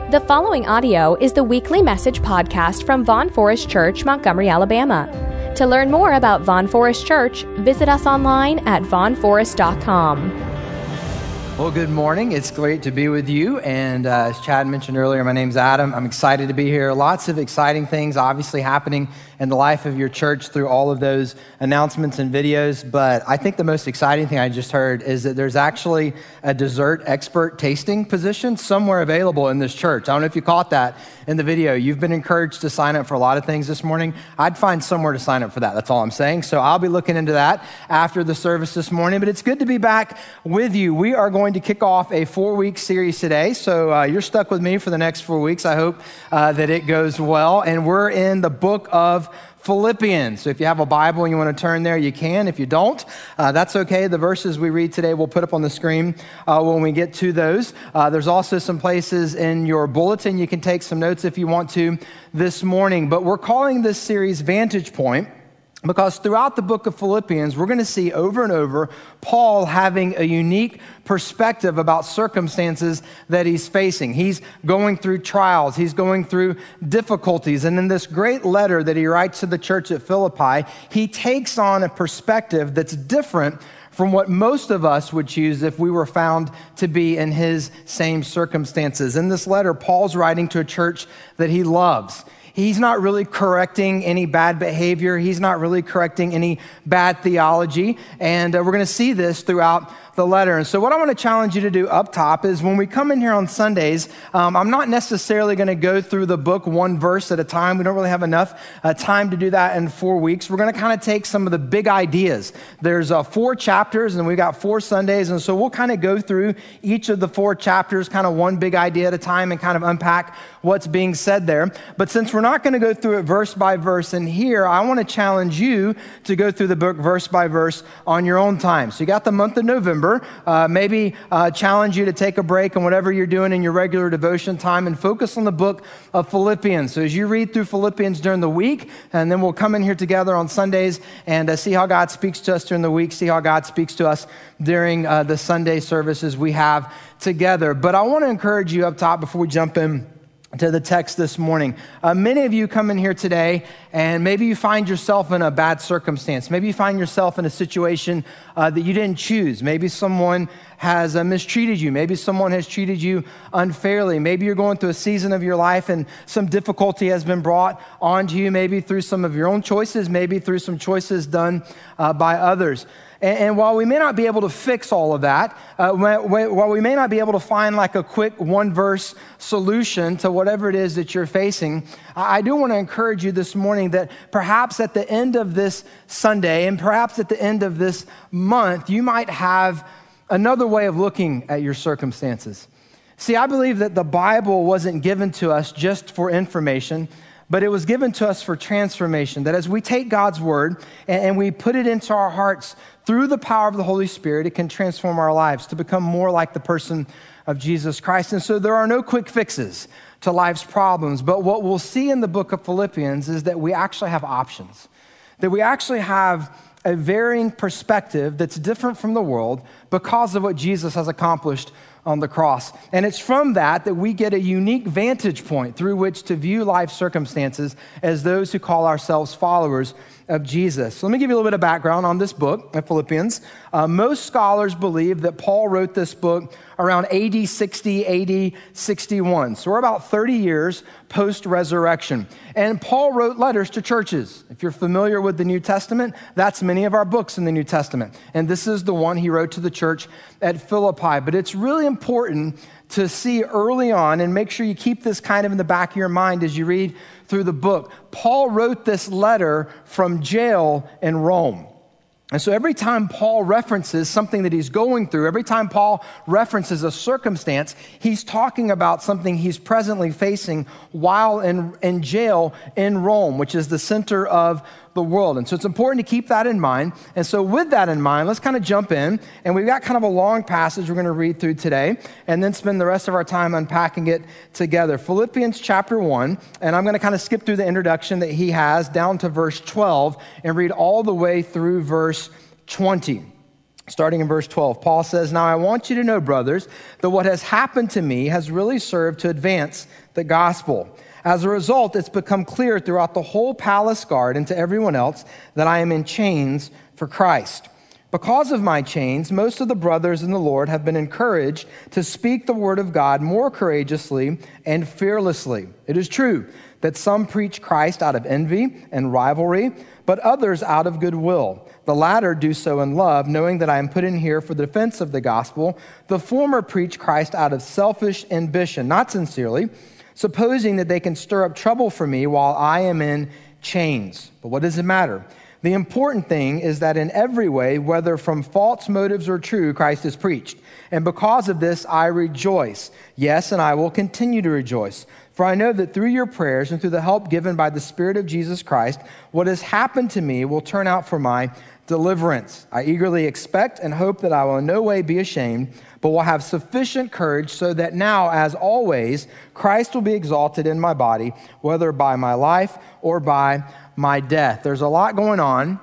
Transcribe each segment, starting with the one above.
The following audio is the weekly message podcast from Vaughn Forest Church, Montgomery, Alabama. To learn more about Vaughn Forest Church, visit us online at vaughnforest.com. Well, good morning. It's great to be with you. And as Chad mentioned earlier, my name's Adam. I'm excited to be here. Lots of exciting things obviously happening in the life of your church through all of those announcements and videos. But I think the most exciting thing I just heard is that there's actually a dessert expert tasting position somewhere available in this church. I don't know if you caught that in the video. You've been encouraged to sign up for a lot of things this morning. I'd find somewhere to sign up for that. That's all I'm saying. So I'll be looking into that after the service this morning. But it's good to be back with you. We are going to kick off a 4-week series today. So you're stuck with me for the next 4 weeks. I hope that it goes well. And we're in the book of Philippians. So if you have a Bible and you want to turn there, you can. If you don't, that's okay. The verses we read today we'll put up on the screen when we get to those. There's also some places in your bulletin you can take some notes if you want to this morning. But we're calling this series Vantage Point, because throughout the book of Philippians, we're going to see over and over Paul having a unique perspective about circumstances that he's facing. He's going through trials. He's going through difficulties. And in this great letter that he writes to the church at Philippi, he takes on a perspective that's different from what most of us would choose if we were found to be in his same circumstances. In this letter, Paul's writing to a church that he loves. He's not really correcting any bad behavior. He's not really correcting any bad theology. And we're going to see this throughout the letter. And so what I want to challenge you to do up top is when we come in here on Sundays, I'm not necessarily going to go through the book one verse at a time. We don't really have enough time to do that in 4 weeks. We're going to kind of take some of the big ideas. There's 4 chapters and we've got 4 Sundays. And so we'll kind of go through each of the 4 chapters, kind of one big idea at a time, and kind of unpack what's being said there. But since we're not going to go through it verse by verse in here, I want to challenge you to go through the book verse by verse on your own time. So you got the month of November. Maybe challenge you to take a break on whatever you're doing in your regular devotion time and focus on the book of Philippians. So as you read through Philippians during the week, and then we'll come in here together on Sundays and see how God speaks to us during the week, see how God speaks to us during the Sunday services we have together. But I want to encourage you up top before we jump in to the text this morning. Many of you come in here today and maybe you find yourself in a bad circumstance. Maybe you find yourself in a situation that you didn't choose. Maybe someone has mistreated you. Maybe someone has treated you unfairly. Maybe you're going through a season of your life and some difficulty has been brought onto you, maybe through some of your own choices, maybe through some choices done by others. And while we may not be able to fix all of that, while we may not be able to find like a quick one-verse solution to whatever it is that you're facing, I do want to encourage you this morning that perhaps at the end of this Sunday and perhaps at the end of this month, you might have another way of looking at your circumstances. See, I believe that the Bible wasn't given to us just for information, but it was given to us for transformation, that as we take God's word and we put it into our hearts through the power of the Holy Spirit, it can transform our lives to become more like the person of Jesus Christ. And so there are no quick fixes to life's problems, but what we'll see in the book of Philippians is that we actually have options, that we actually have a varying perspective that's different from the world because of what Jesus has accomplished on the cross. And it's from that we get a unique vantage point through which to view life circumstances as those who call ourselves followers of Jesus. So let me give you a little bit of background on this book of Philippians. Most scholars believe that Paul wrote this book around AD 60, AD 61. So we're about 30 years post-resurrection. And Paul wrote letters to churches. If you're familiar with the New Testament, that's many of our books in the New Testament. And this is the one he wrote to the church at Philippi. But it's really important to see early on, and make sure you keep this kind of in the back of your mind as you read through the book. Paul wrote this letter from jail in Rome. And so every time Paul references something that he's going through, every time Paul references a circumstance, he's talking about something he's presently facing while in jail in Rome, which is the center of the world. And so it's important to keep that in mind. And so with that in mind, let's kind of jump in. And we've got kind of a long passage we're going to read through today and then spend the rest of our time unpacking it together. Philippians chapter 1, and I'm going to kind of skip through the introduction that he has down to verse 12 and read all the way through verse 20. Starting in verse 12, Paul says, "Now I want you to know, brothers, that what has happened to me has really served to advance the gospel. As a result, it's become clear throughout the whole palace guard and to everyone else that I am in chains for Christ. Because of my chains, most of the brothers in the Lord have been encouraged to speak the word of God more courageously and fearlessly. It is true that some preach Christ out of envy and rivalry, but others out of goodwill. The latter do so in love, knowing that I am put in here for the defense of the gospel. The former preach Christ out of selfish ambition, not sincerely, supposing that they can stir up trouble for me while I am in chains. But what does it matter? The important thing is that in every way, whether from false motives or true, Christ is preached. And because of this, I rejoice. Yes, and I will continue to rejoice. For I know that through your prayers and through the help given by the Spirit of Jesus Christ, what has happened to me will turn out for my deliverance. I eagerly expect and hope that I will in no way be ashamed, but will have sufficient courage so that now, as always, Christ will be exalted in my body, whether by my life or by my death." There's a lot going on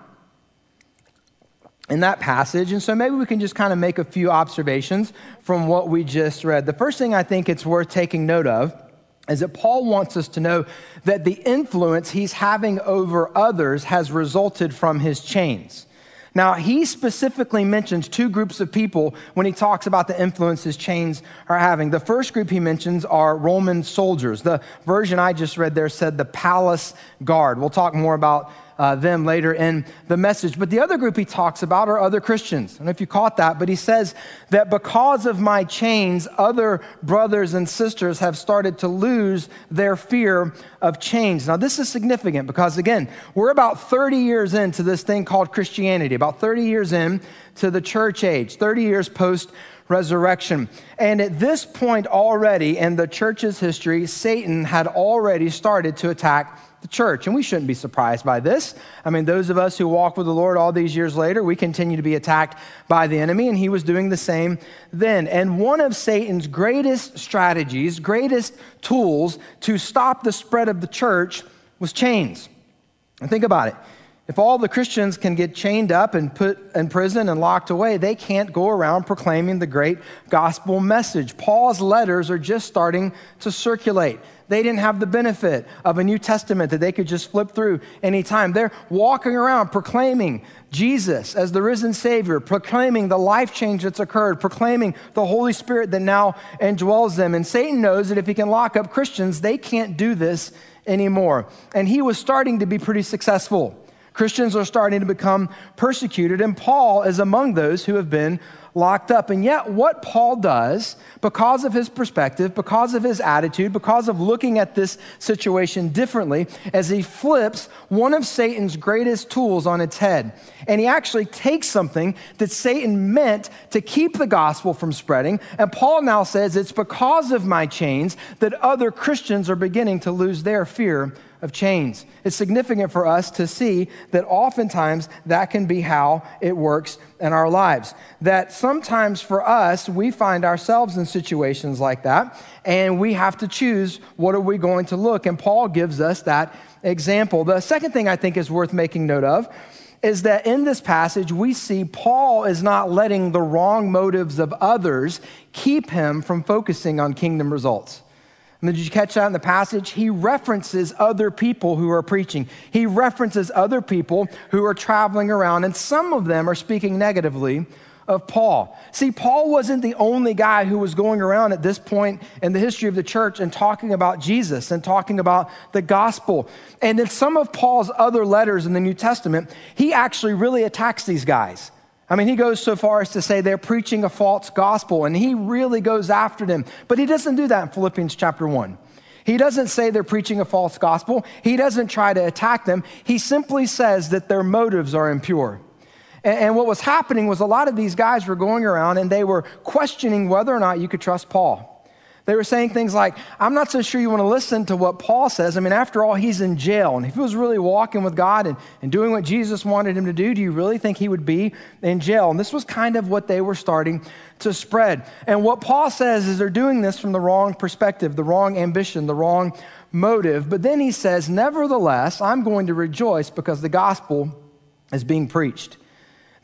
in that passage, and so maybe we can just kind of make a few observations from what we just read. The first thing I think it's worth taking note of is that Paul wants us to know that the influence he's having over others has resulted from his chains. Now, he specifically mentions two groups of people when he talks about the influence his chains are having. The first group he mentions are Roman soldiers. The version I just read there said the palace guard. We'll talk more about them later in the message. But the other group he talks about are other Christians. I don't know if you caught that, but he says that because of my chains, other brothers and sisters have started to lose their fear of chains. Now, this is significant because, again, we're about 30 years into this thing called Christianity, about 30 years in to the church age, 30 years post-resurrection. And at this point already in the church's history, Satan had already started to attack the church. And we shouldn't be surprised by this. I mean, those of us who walk with the Lord all these years later, we continue to be attacked by the enemy, and he was doing the same then. And one of Satan's greatest strategies, greatest tools to stop the spread of the church was chains. And think about it. If all the Christians can get chained up and put in prison and locked away, they can't go around proclaiming the great gospel message. Paul's letters are just starting to circulate. They didn't have the benefit of a New Testament that they could just flip through anytime. They're walking around proclaiming Jesus as the risen Savior, proclaiming the life change that's occurred, proclaiming the Holy Spirit that now indwells them. And Satan knows that if he can lock up Christians, they can't do this anymore. And he was starting to be pretty successful. Christians are starting to become persecuted, and Paul is among those who have been locked up. And yet what Paul does, because of his perspective, because of his attitude, because of looking at this situation differently, as he flips one of Satan's greatest tools on its head. And he actually takes something that Satan meant to keep the gospel from spreading. And Paul now says, it's because of my chains that other Christians are beginning to lose their fear of chains. It's significant for us to see that oftentimes that can be how it works in our lives. That sometimes for us, we find ourselves in situations like that, and we have to choose what are we going to look. And Paul gives us that example. The second thing I think is worth making note of is that in this passage, we see Paul is not letting the wrong motives of others keep him from focusing on kingdom results. And did you catch that in the passage? He references other people who are preaching. He references other people who are traveling around, and some of them are speaking negatively of Paul. See, Paul wasn't the only guy who was going around at this point in the history of the church and talking about Jesus and talking about the gospel. And in some of Paul's other letters in the New Testament, he actually really attacks these guys. I mean, he goes so far as to say they're preaching a false gospel, and he really goes after them. But he doesn't do that in Philippians chapter 1. He doesn't say they're preaching a false gospel. He doesn't try to attack them. He simply says that their motives are impure. And what was happening was a lot of these guys were going around and they were questioning whether or not you could trust Paul. They were saying things like, I'm not so sure you want to listen to what Paul says. I mean, after all, he's in jail. And if he was really walking with God and doing what Jesus wanted him to do you really think he would be in jail? And this was kind of what they were starting to spread. And what Paul says is they're doing this from the wrong perspective, the wrong ambition, the wrong motive. But then he says, nevertheless, I'm going to rejoice because the gospel is being preached.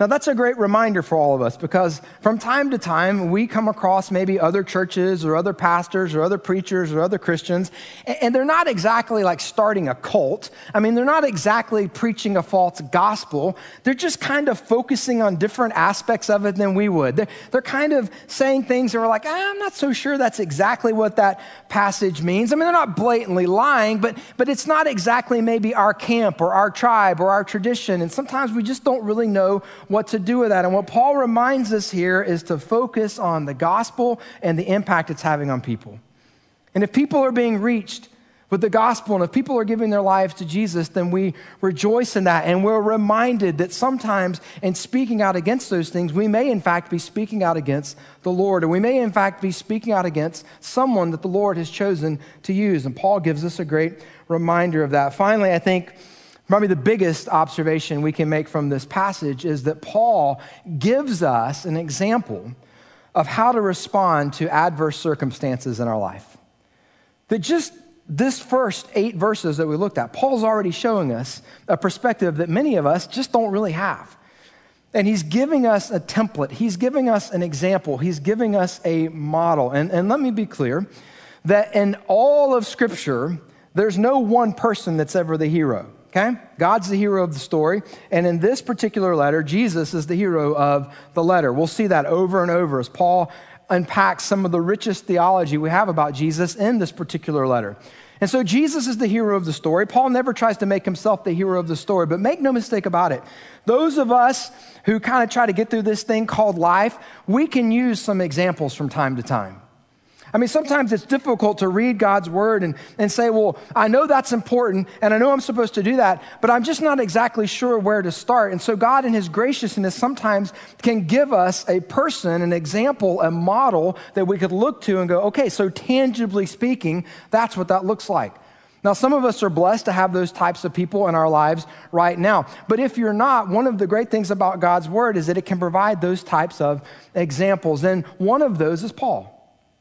Now, that's a great reminder for all of us because from time to time, we come across maybe other churches or other pastors or other preachers or other Christians, and they're not exactly like starting a cult. I mean, they're not exactly preaching a false gospel. They're just kind of focusing on different aspects of it than we would. They're kind of saying things that we're like, I'm not so sure that's exactly what that passage means. I mean, they're not blatantly lying, but it's not exactly maybe our camp or our tribe or our tradition, and sometimes we just don't really know what to do with that. And what Paul reminds us here is to focus on the gospel and the impact it's having on people. And if people are being reached with the gospel and if people are giving their lives to Jesus, then we rejoice in that. And we're reminded that sometimes in speaking out against those things, we may in fact be speaking out against the Lord, and we may in fact be speaking out against someone that the Lord has chosen to use. And Paul gives us a great reminder of that. Finally, I think probably the biggest observation we can make from this passage is that Paul gives us an example of how to respond to adverse circumstances in our life. That just this first 8 verses that we looked at, Paul's already showing us a perspective that many of us just don't really have. And he's giving us a template. He's giving us an example. He's giving us a model. And let me be clear that in all of Scripture, there's no one person that's ever the hero. Okay? God's the hero of the story. And in this particular letter, Jesus is the hero of the letter. We'll see that over and over as Paul unpacks some of the richest theology we have about Jesus in this particular letter. And so Jesus is the hero of the story. Paul never tries to make himself the hero of the story, but make no mistake about it. Those of us who kind of try to get through this thing called life, we can use some examples from time to time. I mean, sometimes it's difficult to read God's word and say, well, I know that's important and I know I'm supposed to do that, but I'm just not exactly sure where to start. And so God in his graciousness sometimes can give us a person, an example, a model that we could look to and go, okay, so tangibly speaking, that's what that looks like. Now, some of us are blessed to have those types of people in our lives right now. But if you're not, one of the great things about God's word is that it can provide those types of examples. And one of those is Paul.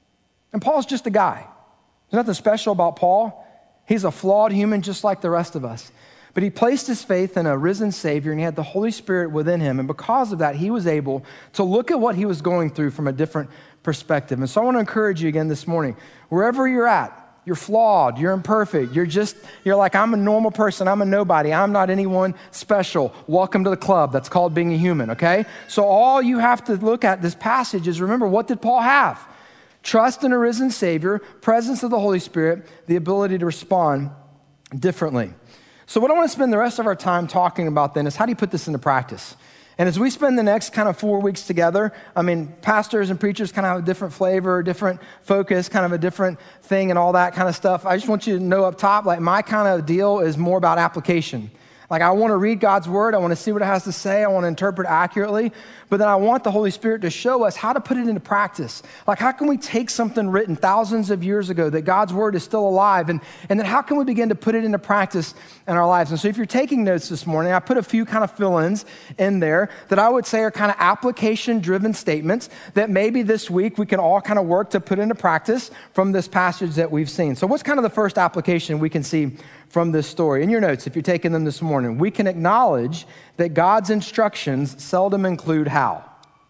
And Paul's just a guy. There's nothing special about Paul. He's a flawed human just like the rest of us. But he placed his faith in a risen Savior, and he had the Holy Spirit within him. And because of that, he was able to look at what he was going through from a different perspective. And so I want to encourage you again this morning, wherever you're at, you're flawed, you're imperfect, you're like, I'm a normal person, I'm a nobody, I'm not anyone special. Welcome to the club. That's called being a human, okay? So all you have to look at this passage is remember, what did Paul have? Trust in a risen Savior, presence of the Holy Spirit, the ability to respond differently. So what I want to spend the rest of our time talking about then is how do you put this into practice? And as we spend the next kind of 4 weeks together, I mean, pastors and preachers kind of have a different flavor, different focus, kind of a different thing and all that kind of stuff. I just want you to know up top, like my kind of deal is more about application. Like I want to read God's word. I want to see what it has to say. I want to interpret accurately. But then I want the Holy Spirit to show us how to put it into practice. Like how can we take something written thousands of years ago that God's word is still alive? And then how can we begin to put it into practice in our lives? And so if you're taking notes this morning, I put a few kind of fill-ins in there that I would say are kind of application-driven statements that maybe this week we can all kind of work to put into practice from this passage that we've seen. So what's kind of the first application we can see from this story? In your notes, if you're taking them this morning, we can acknowledge that God's instructions seldom include how.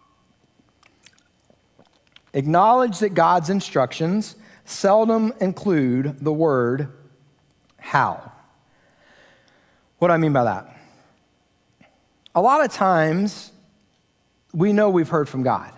Acknowledge that God's instructions seldom include the word how. What do I mean by that? A lot of times, we know we've heard from God.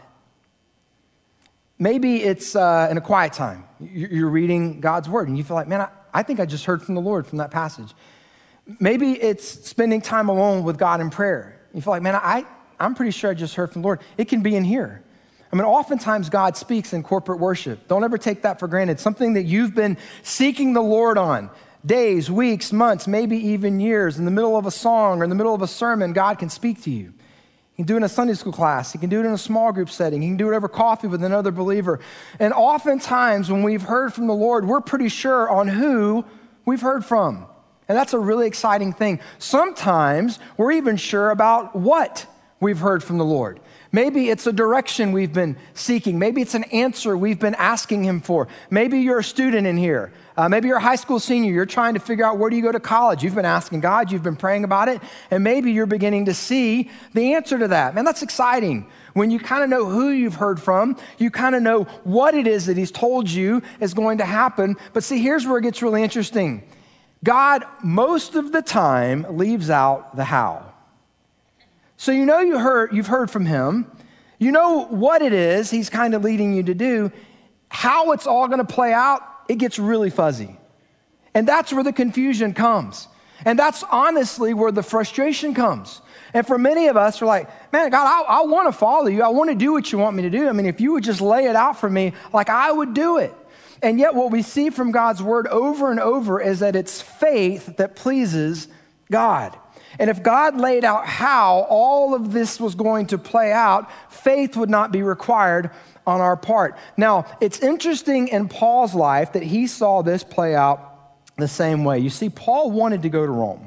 Maybe it's in a quiet time. You're reading God's word and you feel like, man, I think I just heard from the Lord from that passage. Maybe it's spending time alone with God in prayer. You feel like, man, I'm pretty sure I just heard from the Lord. It can be in here. I mean, oftentimes God speaks in corporate worship. Don't ever take that for granted. Something that you've been seeking the Lord on. Days, weeks, months, maybe even years. In the middle of a song or in the middle of a sermon, God can speak to you. He can do it in a Sunday school class. He can do it in a small group setting. He can do it over coffee with another believer. And oftentimes when we've heard from the Lord, we're pretty sure on who we've heard from. And that's a really exciting thing. Sometimes we're even sure about what we've heard from the Lord. Maybe it's a direction we've been seeking. Maybe it's an answer we've been asking him for. Maybe you're a student in here. Maybe you're a high school senior. You're trying to figure out where do you go to college. You've been asking God. You've been praying about it. And maybe you're beginning to see the answer to that. Man, that's exciting. When you kind of know who you've heard from, you kind of know what it is that he's told you is going to happen. But see, here's where it gets really interesting. God, most of the time, leaves out the how. So you know you've heard from him. You know what it is he's kind of leading you to do. How it's all going to play out, it gets really fuzzy. And that's where the confusion comes. And that's honestly where the frustration comes. And for many of us, we're like, man, God, I want to follow you. I want to do what you want me to do. I mean, if you would just lay it out for me, like I would do it. And yet what we see from God's word over and over is that it's faith that pleases God. And if God laid out how all of this was going to play out, faith would not be required on our part. Now, it's interesting in Paul's life that he saw this play out the same way. You see, Paul wanted to go to Rome.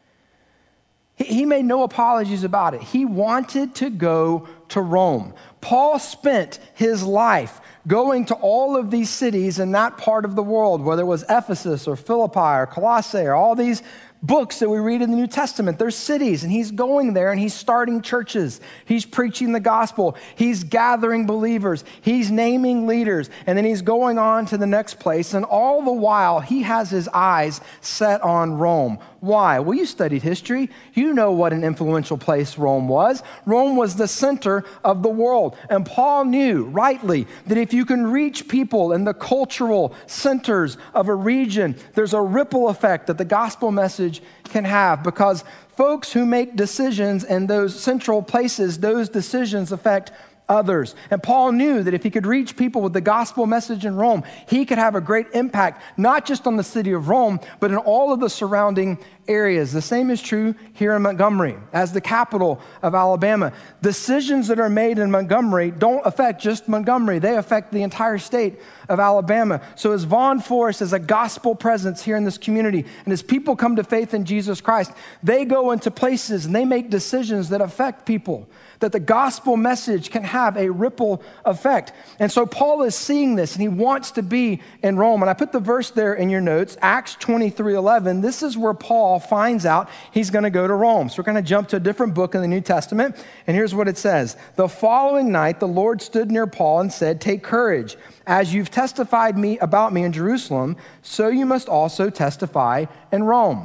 He made no apologies about it. He wanted to go to Rome. Paul spent his life going to all of these cities in that part of the world, whether it was Ephesus or Philippi or Colossae or all these books that we read in the New Testament. They're cities, and he's going there and he's starting churches. He's preaching the gospel. He's gathering believers. He's naming leaders, and then he's going on to the next place. And all the while, he has his eyes set on Rome. Why? Well, you studied history. You know what an influential place Rome was. Rome was the center of the world. And Paul knew, rightly, that if you can reach people in the cultural centers of a region, there's a ripple effect that the gospel message can have, because folks who make decisions in those central places, those decisions affect others. And Paul knew that if he could reach people with the gospel message in Rome, he could have a great impact, not just on the city of Rome, but in all of the surrounding areas. The same is true here in Montgomery, as the capital of Alabama. Decisions that are made in Montgomery don't affect just Montgomery. They affect the entire state of Alabama. So as Vaughn Forest is a gospel presence here in this community, and as people come to faith in Jesus Christ, they go into places and they make decisions that affect people, that the gospel message can have a ripple effect. And so Paul is seeing this, and he wants to be in Rome. And I put the verse there in your notes, Acts 23:11. This is where Paul finds out he's going to go to Rome. So we're going to jump to a different book in the New Testament, and here's what it says. The following night, the Lord stood near Paul and said, "Take courage. As you've testified about me in Jerusalem, so you must also testify in Rome."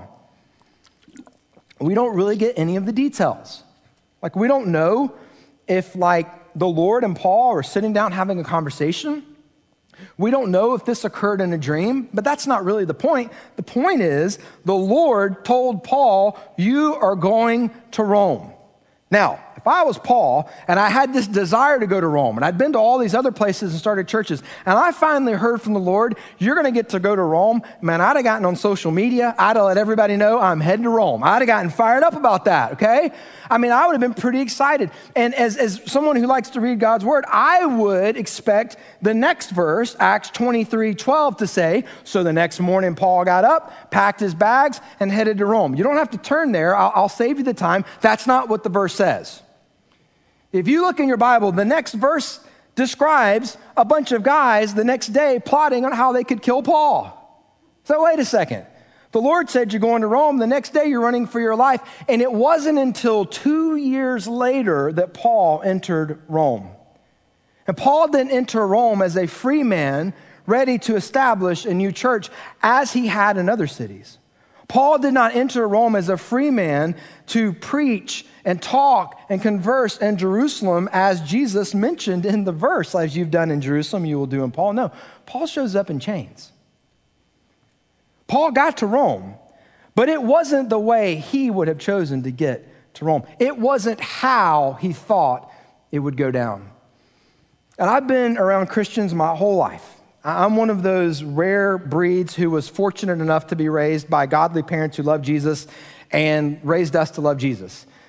We don't really get any of the details. Like, we don't know if, like, the Lord and Paul are sitting down having a conversation. We don't know if this occurred in a dream, but that's not really the point. The point is, the Lord told Paul, "You are going to Rome." Now, if I was Paul and I had this desire to go to Rome, and I'd been to all these other places and started churches, and I finally heard from the Lord, "You're going to get to go to Rome," man, I'd have gotten on social media. I'd have let everybody know I'm heading to Rome. I'd have gotten fired up about that, okay? I mean, I would have been pretty excited. And as someone who likes to read God's word, I would expect the next verse, Acts 23:12, to say, "So the next morning Paul got up, packed his bags, and headed to Rome." You don't have to turn there. I'll save you the time. That's not what the verse says. If you look in your Bible, the next verse describes a bunch of guys the next day plotting on how they could kill Paul. So wait a second. The Lord said you're going to Rome. The next day you're running for your life. And it wasn't until 2 years later that Paul entered Rome. And Paul didn't enter Rome as a free man ready to establish a new church as he had in other cities. Paul did not enter Rome as a free man to preach and talk and converse in Jerusalem, as Jesus mentioned in the verse, "As you've done in Jerusalem, you will do in Paul." No, Paul shows up in chains. Paul got to Rome, but it wasn't the way he would have chosen to get to Rome. It wasn't how he thought it would go down. And I've been around Christians my whole life. I'm one of those rare breeds who was fortunate enough to be raised by godly parents who love Jesus and raised us to love Jesus.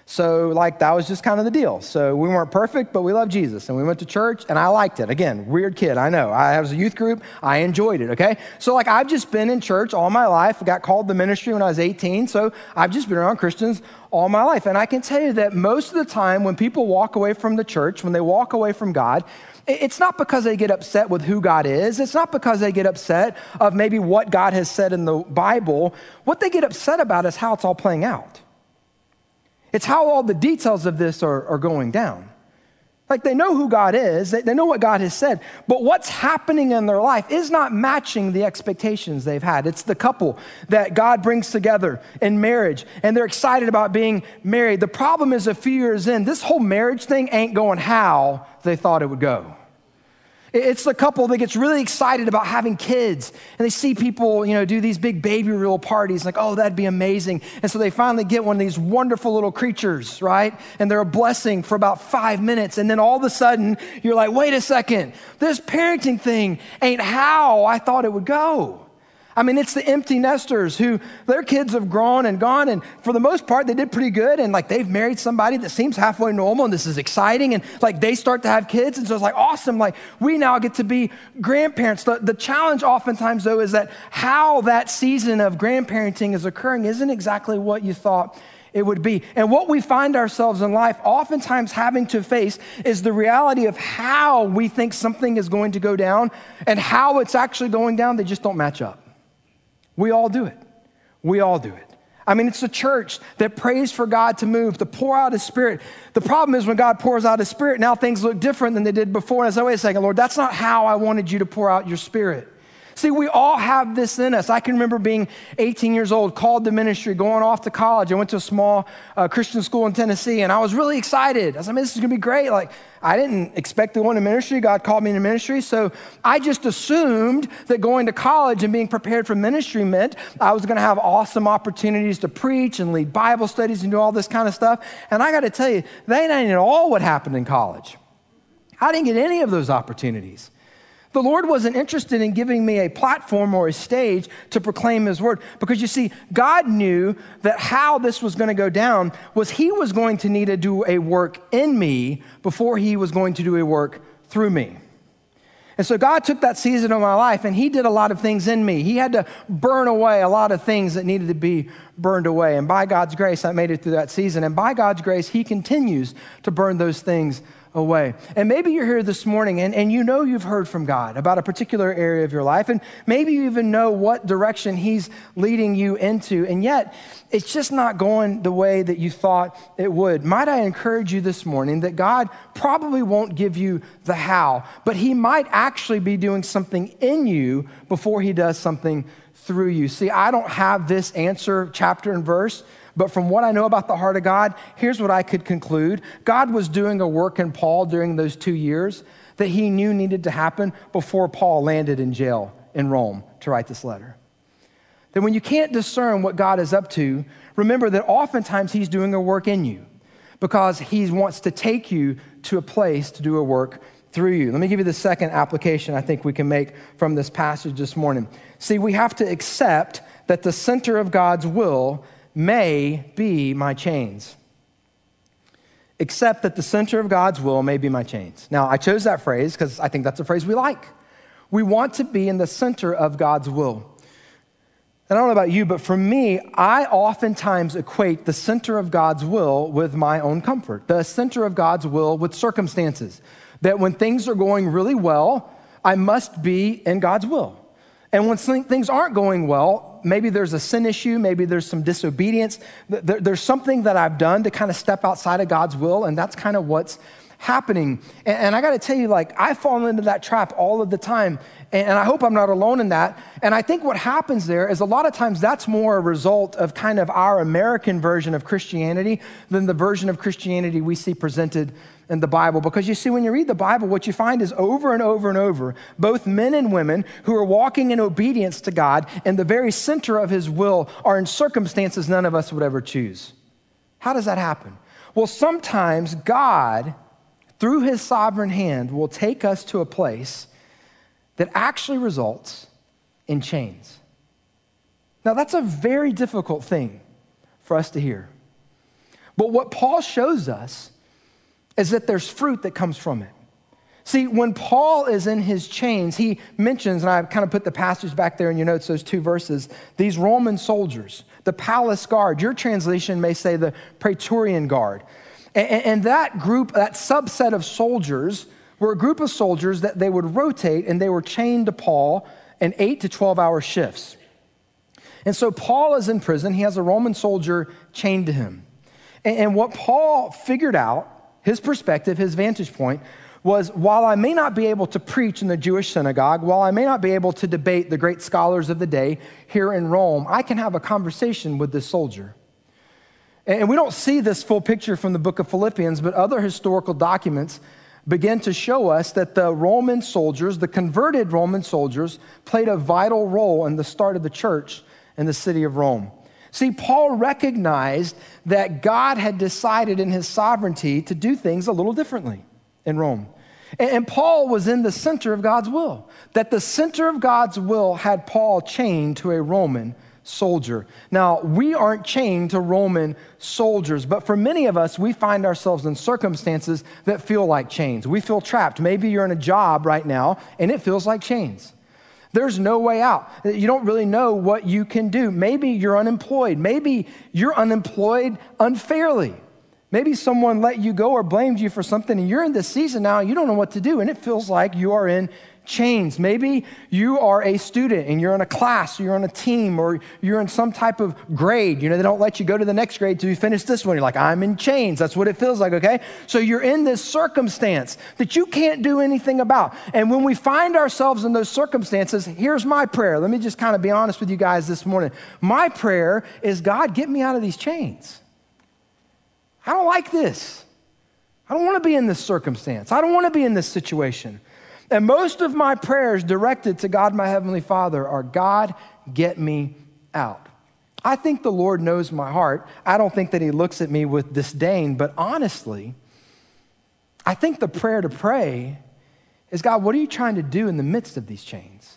So like that was just kind of the deal. So we weren't perfect, but we loved Jesus and we went to church and I liked it. Again, weird kid, I know. I was a youth group, I enjoyed it, okay? So like I've just been in church all my life. I got called to ministry when I was 18, so I've just been around Christians all my life. And I can tell you that most of the time when people walk away from the church, when they walk away from God, it's not because they get upset with who God is. It's not because they get upset of maybe what God has said in the Bible. What they get upset about is how it's all playing out. It's how all the details of this are going down. Like they know who God is, they know what God has said, but what's happening in their life is not matching the expectations they've had. It's the couple that God brings together in marriage, and they're excited about being married. The problem is a few years in, this whole marriage thing ain't going how they thought it would go. It's the couple that gets really excited about having kids, and they see people, do these big baby reveal parties, like, oh, that'd be amazing. And so they finally get one of these wonderful little creatures, right? And they're a blessing for about 5 minutes. And then all of a sudden, you're like, wait a second, this parenting thing ain't how I thought it would go. I mean, it's the empty nesters who their kids have grown and gone, and for the most part, they did pretty good, and like they've married somebody that seems halfway normal, and this is exciting, and like they start to have kids, and so it's like awesome, like we now get to be grandparents. The challenge oftentimes, though, is that how that season of grandparenting is occurring isn't exactly what you thought it would be. And what we find ourselves in life oftentimes having to face is the reality of how we think something is going to go down and how it's actually going down. They just don't match up. We all do it. We all do it. I mean, it's a church that prays for God to move, to pour out His Spirit. The problem is when God pours out His Spirit, now things look different than they did before. And I say, wait a second, Lord, that's not how I wanted you to pour out your Spirit. See, we all have this in us. I can remember being 18 years old, called to ministry, going off to college. I went to a small Christian school in Tennessee, and I was really excited. I was like, man, this is going to be great. Like, I didn't expect to go into ministry. God called me into ministry. So I just assumed that going to college and being prepared for ministry meant I was going to have awesome opportunities to preach and lead Bible studies and do all this kind of stuff. And I got to tell you, that ain't at all what happened in college. I didn't get any of those opportunities. The Lord wasn't interested in giving me a platform or a stage to proclaim His word, because you see, God knew that how this was going to go down was He was going to need to do a work in me before He was going to do a work through me. And so God took that season of my life and He did a lot of things in me. He had to burn away a lot of things that needed to be burned away. And by God's grace, I made it through that season. And by God's grace, He continues to burn those things away. And maybe you're here this morning and you've heard from God about a particular area of your life, and maybe you even know what direction He's leading you into, and yet it's just not going the way that you thought it would. Might I encourage you this morning that God probably won't give you the how, but He might actually be doing something in you before He does something through you. See, I don't have this answer chapter and verse, but from what I know about the heart of God, here's what I could conclude. God was doing a work in Paul during those 2 years that He knew needed to happen before Paul landed in jail in Rome to write this letter. That when you can't discern what God is up to, remember that oftentimes He's doing a work in you because He wants to take you to a place to do a work through you. Let me give you the second application I think we can make from this passage this morning. See, we have to accept that the center of God's will may be my chains. Accept that the center of God's will may be my chains. Now, I chose that phrase because I think that's a phrase we like. We want to be in the center of God's will. And I don't know about you, but for me, I oftentimes equate the center of God's will with my own comfort, the center of God's will with circumstances. That when things are going really well, I must be in God's will. And when things aren't going well, maybe there's a sin issue, maybe there's some disobedience, there's something that I've done to kind of step outside of God's will, and that's kind of what's happening. And I got to tell you, like, I fall into that trap all of the time, and I hope I'm not alone in that. And I think what happens there is a lot of times that's more a result of kind of our American version of Christianity than the version of Christianity we see presented in the Bible. Because you see, when you read the Bible, what you find is over and over and over, both men and women who are walking in obedience to God in the very center of His will are in circumstances none of us would ever choose. How does that happen? Well, sometimes God, through His sovereign hand, will take us to a place that actually results in chains. Now, that's a very difficult thing for us to hear. But what Paul shows us is that there's fruit that comes from it. See, when Paul is in his chains, he mentions, and I kind of put the passage back there in your notes, those 2 verses, these Roman soldiers, the palace guard. Your translation may say the Praetorian Guard. And that group, that subset of soldiers, were a group of soldiers that they would rotate, and they were chained to Paul in 8 to 12-hour shifts. And so Paul is in prison. He has a Roman soldier chained to him. And what Paul figured out, his perspective, his vantage point, was while I may not be able to preach in the Jewish synagogue, while I may not be able to debate the great scholars of the day here in Rome, I can have a conversation with this soldier. And we don't see this full picture from the book of Philippians, but other historical documents begin to show us that the Roman soldiers, the converted Roman soldiers, played a vital role in the start of the church in the city of Rome. See, Paul recognized that God had decided in his sovereignty to do things a little differently in Rome. And Paul was in the center of God's will. That the center of God's will had Paul chained to a Roman soldier. Now, we aren't chained to Roman soldiers, but for many of us, we find ourselves in circumstances that feel like chains. We feel trapped. Maybe you're in a job right now, and it feels like chains. There's no way out. You don't really know what you can do. Maybe you're unemployed. Maybe you're unemployed unfairly. Maybe someone let you go or blamed you for something, and you're in this season now, you don't know what to do, and it feels like you are in chains. Maybe you are a student, and you're in a class, or you're on a team, or you're in some type of grade. You know, they don't let you go to the next grade till you finish this one. You're like, I'm in chains. That's what it feels like, okay? So you're in this circumstance that you can't do anything about. And when we find ourselves in those circumstances, here's my prayer. Let me just kind of be honest with you guys this morning. My prayer is, God, get me out of these chains. I don't like this. I don't want to be in this circumstance. I don't want to be in this situation. And most of my prayers directed to God, my Heavenly Father, are, God, get me out. I think the Lord knows my heart. I don't think that he looks at me with disdain, but honestly, I think the prayer to pray is, God, what are you trying to do in the midst of these chains?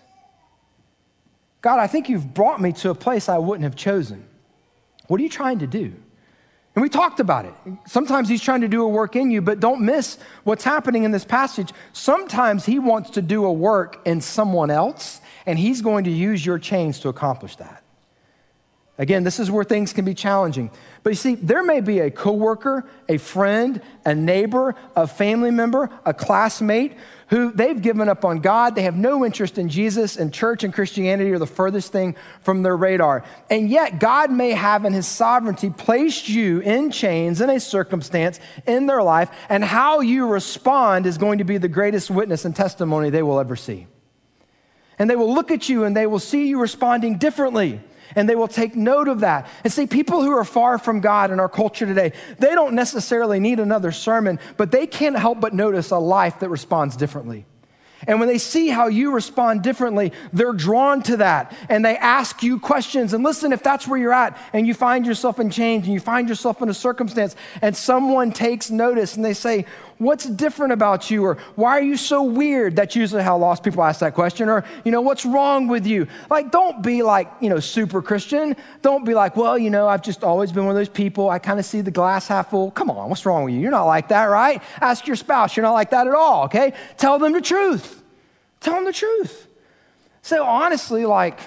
God, I think you've brought me to a place I wouldn't have chosen. What are you trying to do? And we talked about it. Sometimes he's trying to do a work in you, but don't miss what's happening in this passage. Sometimes he wants to do a work in someone else, and he's going to use your chains to accomplish that. Again, this is where things can be challenging. But you see, there may be a coworker, a friend, a neighbor, a family member, a classmate who they've given up on God. They have no interest in Jesus, and church and Christianity are the furthest thing from their radar. And yet God may have in his sovereignty placed you in chains in a circumstance in their life, and how you respond is going to be the greatest witness and testimony they will ever see. And they will look at you and they will see you responding differently. And they will take note of that. And see, people who are far from God in our culture today, they don't necessarily need another sermon, but they can't help but notice a life that responds differently. And when they see how you respond differently, they're drawn to that. And they ask you questions. And listen, if that's where you're at and you find yourself in chains and you find yourself in a circumstance and someone takes notice and they say, what's different about you? Or why are you so weird? That's usually how lost people ask that question. Or, what's wrong with you? Like, don't be like, super Christian. Don't be like, well, I've just always been one of those people. I kind of see the glass half full. Come on, what's wrong with you? You're not like that, right? Ask your spouse. You're not like that at all, okay? Tell them the truth. Tell them the truth. So honestly,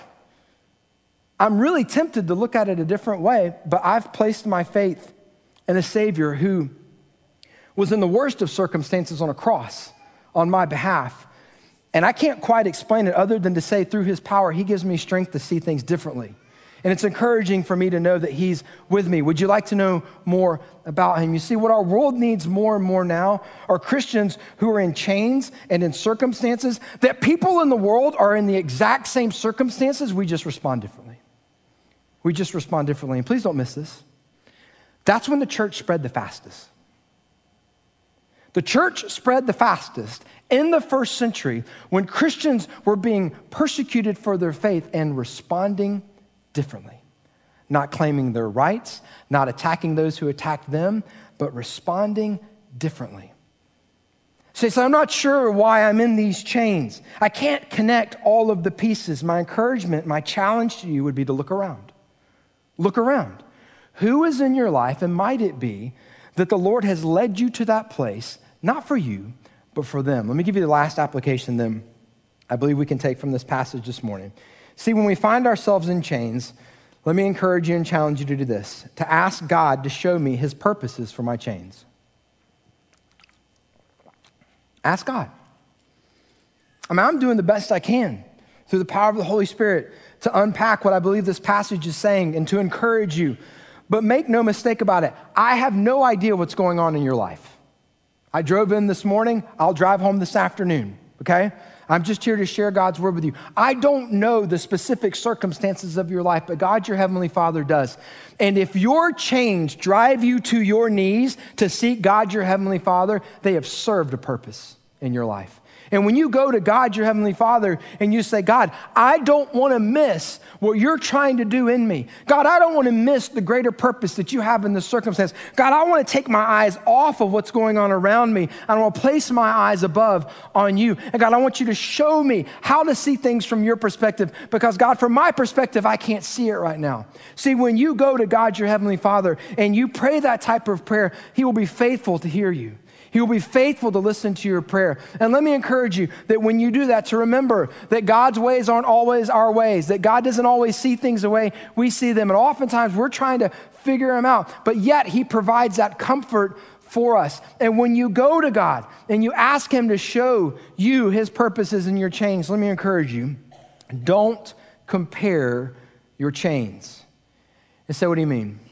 I'm really tempted to look at it a different way, but I've placed my faith in a Savior who was in the worst of circumstances on a cross on my behalf. And I can't quite explain it other than to say through his power, he gives me strength to see things differently. And it's encouraging for me to know that he's with me. Would you like to know more about him? You see, what our world needs more and more now are Christians who are in chains and in circumstances that people in the world are in the exact same circumstances. We just respond differently. We just respond differently. And please don't miss this. That's when the church spread the fastest. The church spread the fastest in the first century when Christians were being persecuted for their faith and responding differently. Not claiming their rights, not attacking those who attacked them, but responding differently. So I'm not sure why I'm in these chains. I can't connect all of the pieces. My encouragement, my challenge to you would be to look around. Look around. Who is in your life, and might it be that the Lord has led you to that place, not for you, but for them? Let me give you the last application then I believe we can take from this passage this morning. See, when we find ourselves in chains, let me encourage you and challenge you to do this, to ask God to show me his purposes for my chains. Ask God. I'm doing the best I can through the power of the Holy Spirit to unpack what I believe this passage is saying and to encourage you. But make no mistake about it, I have no idea what's going on in your life. I drove in this morning, I'll drive home this afternoon, okay? I'm just here to share God's word with you. I don't know the specific circumstances of your life, but God, your heavenly Father, does. And if your chains drive you to your knees to seek God, your heavenly Father, they have served a purpose in your life. And when you go to God, your heavenly Father, and you say, God, I don't want to miss what you're trying to do in me. God, I don't want to miss the greater purpose that you have in this circumstance. God, I want to take my eyes off of what's going on around me. I want to place my eyes above on you. And God, I want you to show me how to see things from your perspective, because God, from my perspective, I can't see it right now. See, when you go to God, your heavenly Father, and you pray that type of prayer, he will be faithful to hear you. He will be faithful to listen to your prayer. And let me encourage you that when you do that, to remember that God's ways aren't always our ways, that God doesn't always see things the way we see them. And oftentimes we're trying to figure them out, but yet he provides that comfort for us. And when you go to God and you ask him to show you his purposes in your chains, let me encourage you, don't compare your chains. And so what do you mean?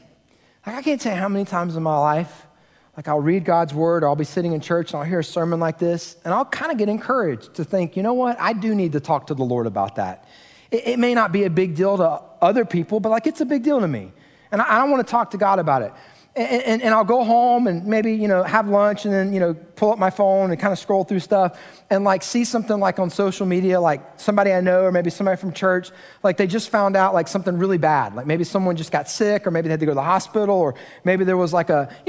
I can't tell you how many times in my life, I'll read God's word, or I'll be sitting in church and I'll hear a sermon like this, and I'll kind of get encouraged to think, you know what, I do need to talk to the Lord about that. It may not be a big deal to other people, but it's a big deal to me. And I want to talk to God about it. And I'll go home and maybe, have lunch and then, pull up my phone and kind of scroll through stuff and see something on social media, somebody I know or maybe somebody from church, they just found out something really bad. Maybe someone just got sick, or maybe they had to go to the hospital, or maybe there was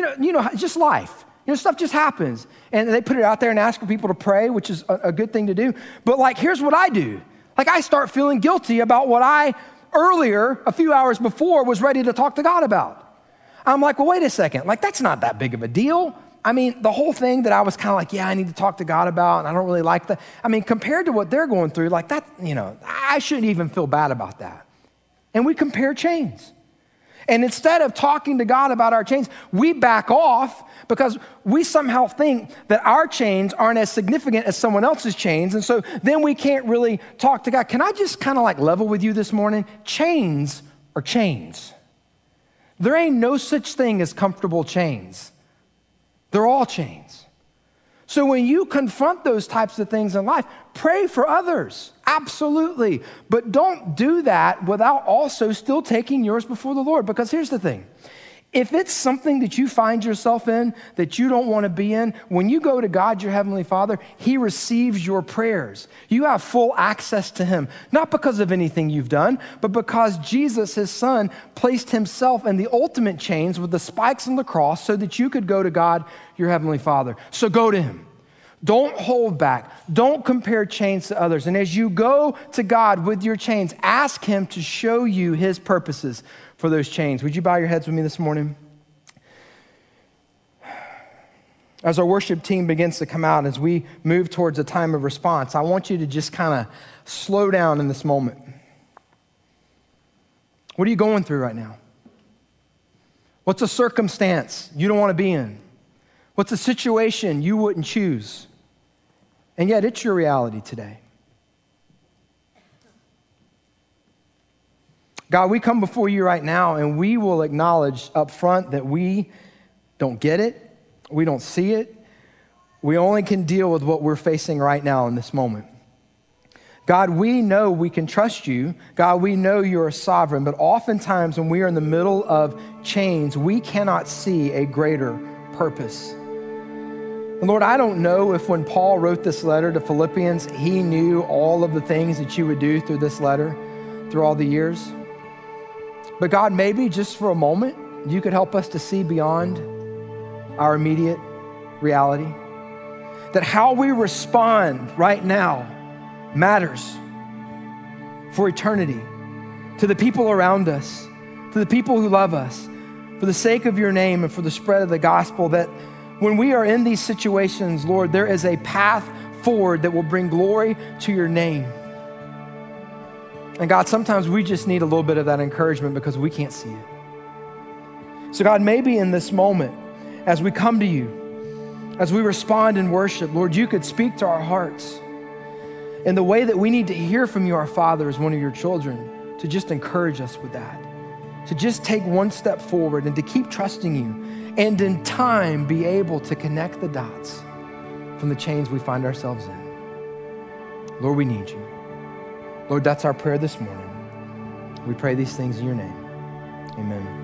just life. Stuff just happens. And they put it out there and ask for people to pray, which is a good thing to do. But here's what I do. I start feeling guilty about what I earlier, a few hours before, was ready to talk to God about. I'm well, wait a second. That's not that big of a deal. The whole thing that I was kind of I need to talk to God about, and I don't really like that. Compared to what they're going through, that, I shouldn't even feel bad about that. And we compare chains. And instead of talking to God about our chains, we back off because we somehow think that our chains aren't as significant as someone else's chains. And so then we can't really talk to God. Can I just kind of level with you this morning? Chains are chains. There ain't no such thing as comfortable chains. They're all chains. So when you confront those types of things in life, pray for others, absolutely. But don't do that without also still taking yours before the Lord. Because here's the thing. If it's something that you find yourself in that you don't want to be in, when you go to God, your heavenly Father, he receives your prayers. You have full access to him, not because of anything you've done, but because Jesus, his son, placed himself in the ultimate chains with the spikes on the cross so that you could go to God, your heavenly Father. So go to him. Don't hold back. Don't compare chains to others. And as you go to God with your chains, ask him to show you his purposes for those chains. Would you bow your heads with me this morning? As our worship team begins to come out, as we move towards a time of response, I want you to just kind of slow down in this moment. What are you going through right now? What's a circumstance you don't want to be in? What's a situation you wouldn't choose? And yet it's your reality today. God, we come before you right now and we will acknowledge up front that we don't get it. We don't see it. We only can deal with what we're facing right now in this moment. God, we know we can trust you. God, we know you're sovereign, but oftentimes when we are in the middle of chains, we cannot see a greater purpose. And Lord, I don't know if when Paul wrote this letter to Philippians, he knew all of the things that you would do through this letter, through all the years. But God, maybe just for a moment, you could help us to see beyond our immediate reality. That how we respond right now matters for eternity, to the people around us, to the people who love us, for the sake of your name and for the spread of the gospel, that when we are in these situations, Lord, there is a path forward that will bring glory to your name. And God, sometimes we just need a little bit of that encouragement because we can't see it. So God, maybe in this moment, as we come to you, as we respond in worship, Lord, you could speak to our hearts in the way that we need to hear from you, our Father, as one of your children, to just encourage us with that, to just take one step forward and to keep trusting you, and in time be able to connect the dots from the chains we find ourselves in. Lord, we need you. Lord, that's our prayer this morning. We pray these things in your name. Amen.